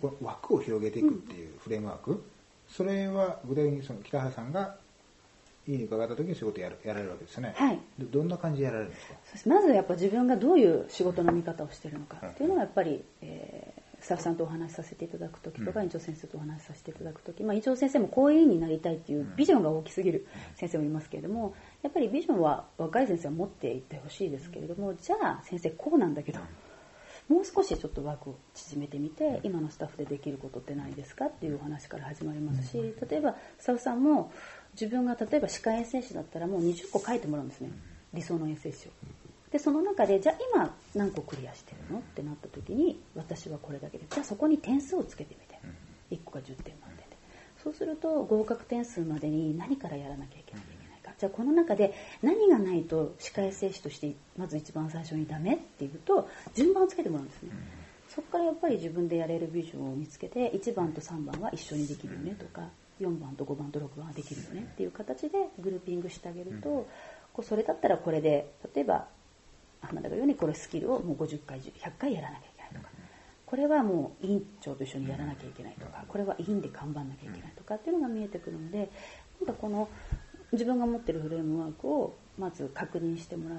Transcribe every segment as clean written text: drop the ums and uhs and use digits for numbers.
この枠を広げていくっていうフレームワーク、それは具体的にその北原さんが家に伺った時にそういうことをやられるわけですよね。 はい。 どんな感じでやられるんですか？ まずやっぱ自分がどういう仕事の見方をしているのかっていうのはやっぱり、スタッフさんとお話しさせていただく時とか、院長先生とお話しさせていただく時、院長先生もこういう医になりたいっていうビジョンが大きすぎる先生もいますけれども、やっぱりビジョンは若い先生は持っていってほしいですけれども、じゃあ先生こうなんだけど、もう少しちょっと枠を縮めてみて、今のスタッフでできることってないですかっていうお話から始まりますし、例えばスタッフさんも自分が例えば歯科衛生士だったらもう20個書いてもらうんですね、理想の衛生士を。でその中でじゃあ今何個クリアしてるのってなった時に、私はこれだけで、じゃあそこに点数をつけてみて、1個が10点満点で、そうすると合格点数までに何からやらなきゃいけないか、じゃあこの中で何がないと歯科衛生士としてまず一番最初にダメっていうと順番をつけてもらうんですね。そこからやっぱり自分でやれるビジョンを見つけて、1番と3番は一緒にできるよねとか、4番と5番と6番はできるよねっていう形でグルーピングしてあげると、それだったらこれで例えば浜田が言うようにこれスキルをもう50回100回やらなきゃいけないとか、これはもう院長と一緒にやらなきゃいけないとか、これは院で頑張んなきゃいけないとかっていうのが見えてくるので、なんかこの自分が持ってるフレームワークをまず確認してもらって、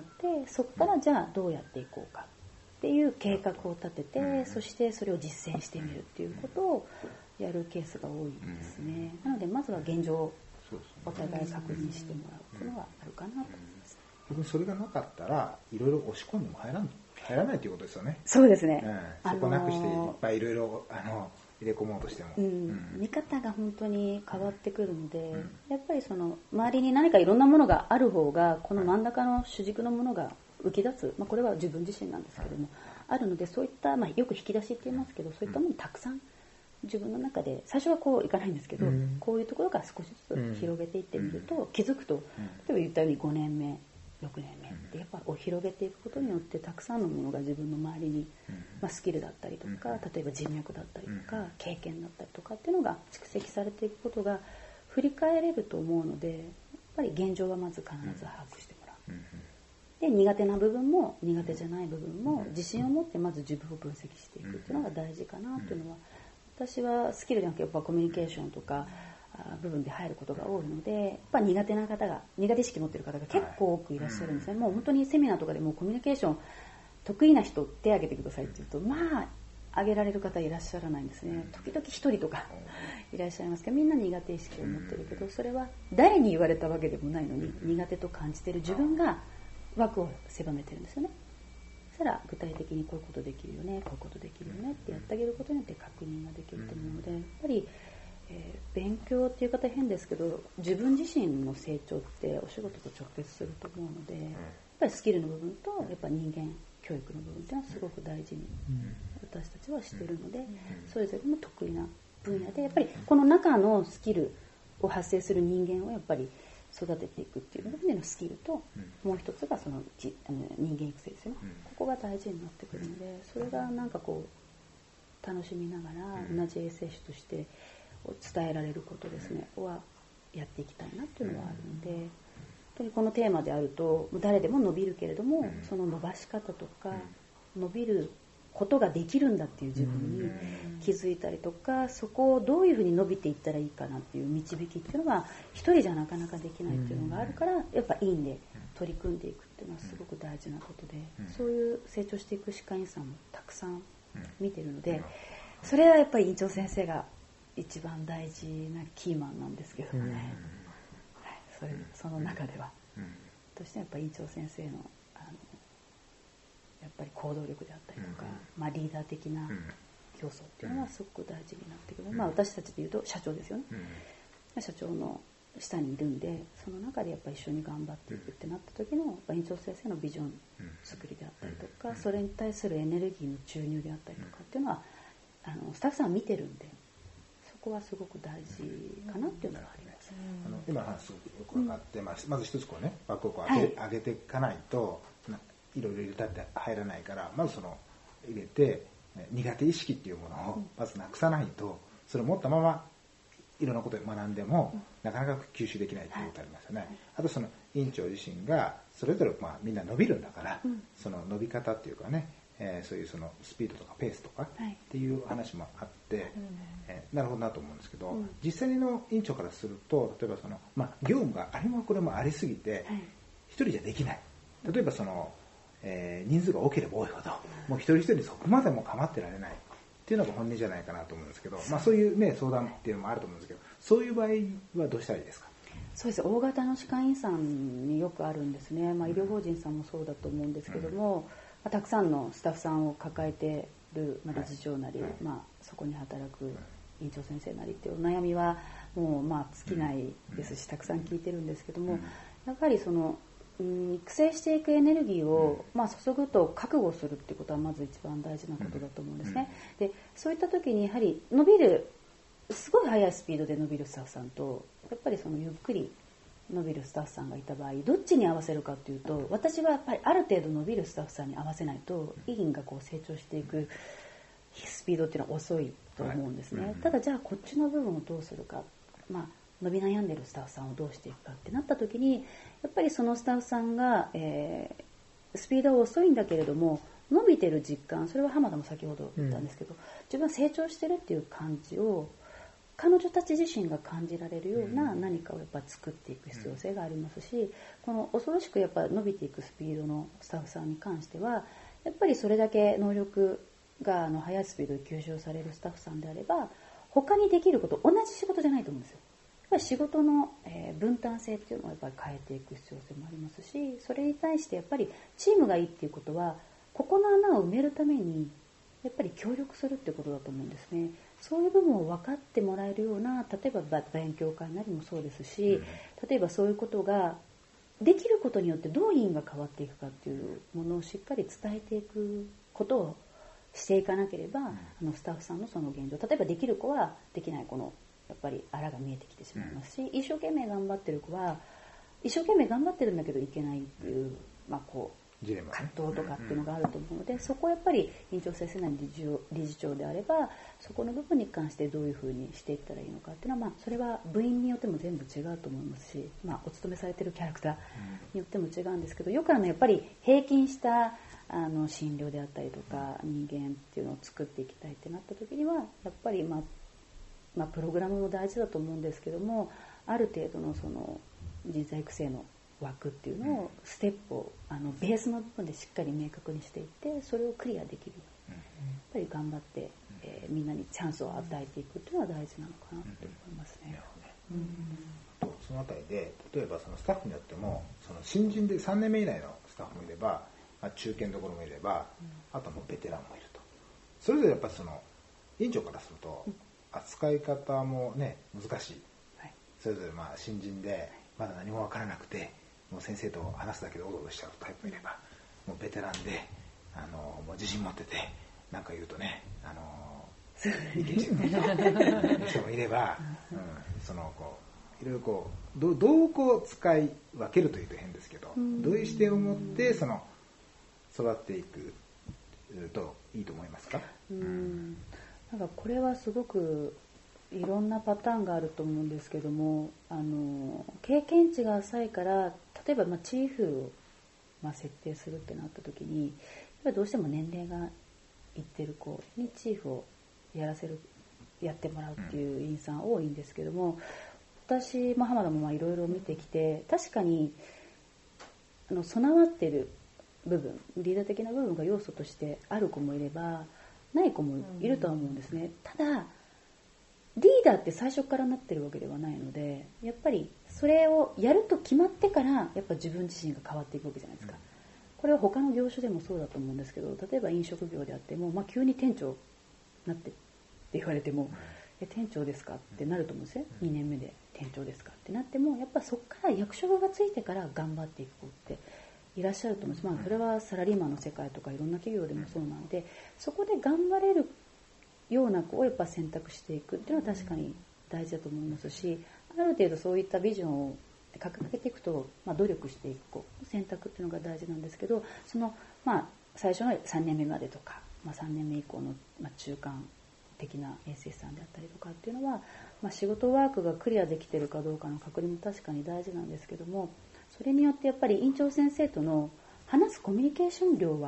そこからじゃあどうやっていこうかっていう計画を立てて、そしてそれを実践してみるっていうことをやるケースが多いですね。なのでまずは現状をお互い確認してもらうっていうのがあるかなと思います。 逆にそれがなかったらいろいろ押し込んでも入らないということですよね。 そうですね、 そこなくしていっぱいいろいろ入れ込もうとしても、 見方が本当に変わってくるので、やっぱりその周りに何かいろんなものがある方が、この真ん中の主軸のものが浮き出つ、これは自分自身なんですけども、あるので、そういった、よく引き出しって言いますけど、そういったものをたくさん自分の中で、最初はこういかないんですけど、こういうところから少しずつ広げていってみると、気づくと、例えば言ったように5年目6年目ってやっぱ広げていくことによって、たくさんのものが自分の周りに、スキルだったりとか、例えば人脈だったりとか経験だったりとかっていうのが蓄積されていくことが振り返れると思うので、やっぱり現状はまず必ず把握してもらう。で苦手な部分も苦手じゃない部分も自信を持ってまず自分を分析していくっていうのが大事かなっていうのは、私はスキルじゃなくてやっぱコミュニケーションとか部分で入ることが多いので、やっぱ苦手な方が、苦手意識持っている方が結構多くいらっしゃるんですね。もう本当にセミナーとかでもコミュニケーション得意な人手挙げてくださいって言うと、挙げられる方いらっしゃらないんですね。時々一人とかいらっしゃいますけど、みんな苦手意識を持ってるけど、それは誰に言われたわけでもないのに、苦手と感じている自分が枠を狭めてるんですよね。そしたら具体的にこういうことできるよね、こういうことできるよねってやってあげることによって確認ができると思うので、やっぱり勉強っていう方変ですけど、自分自身の成長ってお仕事と直結すると思うので、やっぱりスキルの部分とやっぱ人間教育の部分っていうのはすごく大事に私たちはしているので、それぞれの得意な分野でやっぱりこの中のスキルを発生する人間をやっぱり育てていくっていう部分でのスキルと、もう一つがその人間育成ですよね。ここが大事になってくるので、それがなんかこう楽しみながら同じ衛生士として伝えられることですねはやっていきたいなっていうのはあるので、本当にこのテーマであると誰でも伸びるけれども、その伸ばし方とか伸びることができるんだっていう自分に気づいたりとか、そこをどういうふうに伸びていったらいいかなっていう導きっていうのが一人じゃなかなかできないっていうのがあるから、やっぱ院で取り組んでいくっていうのはすごく大事なことで、そういう成長していく歯科医院さんもたくさん見てるので、それはやっぱり院長先生が一番大事なキーマンなんですけどもね、その中では、としてやっぱり院長先生のやっぱり行動力であったりとか、リーダー的な要素っていうのはすごく大事になってくる、私たちでいうと社長ですよね、社長の下にいるんで、その中でやっぱり一緒に頑張っていくってなった時の院長先生のビジョン作りであったりとか、それに対するエネルギーの注入であったりとかっていうのはスタッフさんは見てるんで、そこはすごく大事かなっていうのがあります。 今の話すごくよく分かってます。まず一つこうね、枠をこう上げていかないといろいろ入れたって入らないから、まずその入れて苦手意識っていうものをまずなくさないと、それを持ったままいろんなことを学んでもなかなか吸収できないということありますよね。あとその院長自身がそれぞれみんな伸びるんだから、その伸び方っていうかね、 そういうそのスピードとかペースとかっていう話もあって、なるほどなと思うんですけど、実際の院長からすると例えばその、業務があれもこれもありすぎて一人じゃできない、例えばその、人数が多ければ多いほどもう一人一人そこまでも構ってられないっていうのが本音じゃないかなと思うんですけど、そういう、相談っていうのもあると思うんですけど、そういう場合はどうしたらいいですか？ そうです。大型の歯科医院さんによくあるんですね。医療法人さんもそうだと思うんですけども、たくさんのスタッフさんを抱えている理事長なり、そこに働く院長先生なりっていうお悩みはもう尽きないですし、たくさん聞いてるんですけども、やはりその育成していくエネルギーを、注ぐと覚悟するっていうことはまず一番大事なことだと思うんですね。でそういった時にやはり伸びるすごい速いスピードで伸びるスタッフさんとやっぱりそのゆっくり伸びるスタッフさんがいた場合、どっちに合わせるかというと、私はやっぱりある程度伸びるスタッフさんに合わせないと医院がこう成長していくスピードっていうのは遅いと思うんですね。ただじゃあこっちの部分をどうするか、伸び悩んでるスタッフさんをどうしていくかってなった時に、やっぱりそのスタッフさんが、スピードは遅いんだけれども伸びてる実感、それは浜田も先ほど言ったんですけど、自分は成長してるっていう感じを彼女たち自身が感じられるような何かをやっぱ作っていく必要性がありますし、この恐ろしくやっぱ伸びていくスピードのスタッフさんに関してはやっぱりそれだけ能力が速いスピードで吸収されるスタッフさんであれば、他にできること、同じ仕事じゃないと思うんですよ。やっぱり仕事の分担性っていうのをやっぱり変えていく必要性もありますし、それに対してやっぱりチームがいいっていうことはここの穴を埋めるためにやっぱり協力するってことだと思うんですね。そういう部分を分かってもらえるような、例えば勉強会なりもそうですし、例えばそういうことができることによってどう医院が変わっていくかっていうものをしっかり伝えていくことをしていかなければ、スタッフさんのその現状、例えばできる子はできない子のやっぱりあらが見えてきてしまいますし、一生懸命頑張ってる子は一生懸命頑張ってるんだけどいけないっていう、こう葛藤とかっていうのがあると思うので、そこをやっぱり院長先生なり理事長であればそこの部分に関してどういうふうにしていったらいいのかっていうのは、それは部員によっても全部違うと思いますし、お勤めされてるキャラクターによっても違うんですけど、よくやっぱり平均した診療であったりとか人間っていうのを作っていきたいってなった時にはやっぱりプログラムも大事だと思うんですけども、ある程度のその人材育成の枠っていうのをステップをベースの部分でしっかり明確にしていって、それをクリアできる、やっぱり頑張って、みんなにチャンスを与えていくっていうのは大事なのかなと思いますね。 そのあたりで例えばそのスタッフによってもその新人で3年目以内のスタッフもいれば、中堅どころもいれば、あともうベテランもいると。それぞれやっぱりその院長からすると扱い方もね難しい、それぞれ新人でまだ何も分からなくてもう先生と話すだけでおどおどしちゃうタイプもいれば、もうベテランでもう自信持っててなんか言うとねいけちゃう人もいれば、そのこういろいろこうどうこう使い分けるというと変ですけど、どういう視点を持ってその育っていくといいと思いますか？ なんかこれはすごくいろんなパターンがあると思うんですけども、経験値が浅いから、例えばチーフを設定するってなった時に、やっぱりどうしても年齢がいってる子にチーフをやってもらうっていう院さん多いんですけども、私、浜田もいろいろ見てきて、確かに備わってる部分、リーダー的な部分が要素としてある子もいればない子もいるとは思うんですね。ただリーダーって最初からなってるわけではないので、やっぱりそれをやると決まってからやっぱ自分自身が変わっていくわけじゃないですか。これは他の業種でもそうだと思うんですけど、例えば飲食業であっても、急に店長になってって言われても、店長ですかってなると思うんですよ。2年目で店長ですかってなっても、やっぱそこから役職がついてから頑張っていく子っていらっしゃると思います。それはサラリーマンの世界とかいろんな企業でもそうなので、そこで頑張れるような子をやっぱ選択していくっていうのは確かに大事だと思いますし、ある程度そういったビジョンを掲げていくと、努力していく子の選択っていうのが大事なんですけど、その最初の3年目までとか、3年目以降の中間的な衛生士さんであったりとかっていうのは、仕事ワークがクリアできているかどうかの確認も確かに大事なんですけども、それによってやっぱり院長先生との話すコミュニケーション量は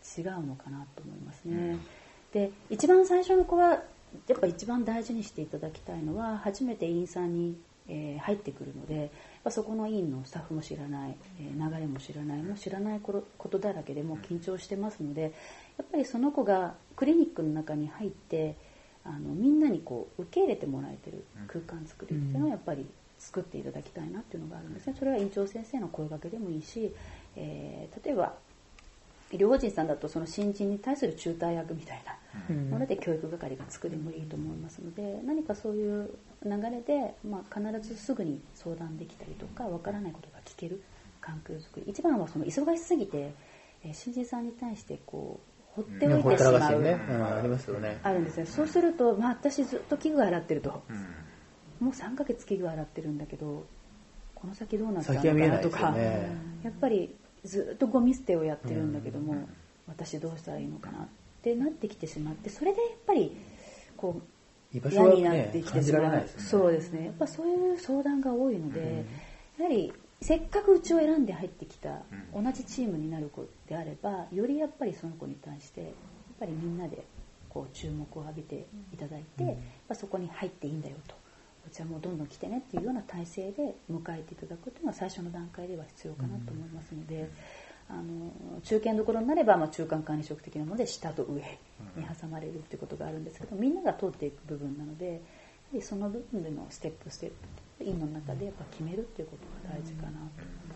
違うのかなと思いますね。で一番最初の子はやっぱ一番大事にしていただきたいのは、初めて院さんに入ってくるので、そこの院のスタッフも知らない、流れも知らない、もう知らないことだらけでもう緊張してますので、やっぱりその子がクリニックの中に入ってみんなにこう受け入れてもらえてる空間作りっていうのをやっぱり作っていただきたいなっていうのがあるんですね。それは院長先生の声掛けでもいいし、例えば医療法人さんだとその新人に対する中退役みたいなもので教育係がつくでもいいと思いますので、何かそういう流れで、必ずすぐに相談できたりとか、わからないことが聞ける環境づくり、一番はその忙しすぎて新人さんに対してこう放っておいてしまう、 ありますよね。 あるんですね。そうすると、私ずっと器具洗ってると、もう3ヶ月器具洗ってるんだけどこの先どうなったのかなとか、やっぱりずっとゴミ捨てをやってるんだけども、私どうしたらいいのかなってなってきてしまって、それでやっぱりこう嫌になってきてしまう。そうですね。やっぱそういう相談が多いので、やはりせっかくうちを選んで入ってきた同じチームになる子であれば、よりやっぱりその子に対してやっぱりみんなでこう注目を浴びていただいて、そこに入っていいんだよと、うちはもうどんどん来てねっていうような体制で迎えていただくというのは最初の段階では必要かなと思いますので、中堅どころになれば、中間管理職的なもので下と上に挟まれるということがあるんですけど、みんなが通っていく部分なので、やはりその部分でのステップ院の中でやっぱ決めるということが大事かなと思います。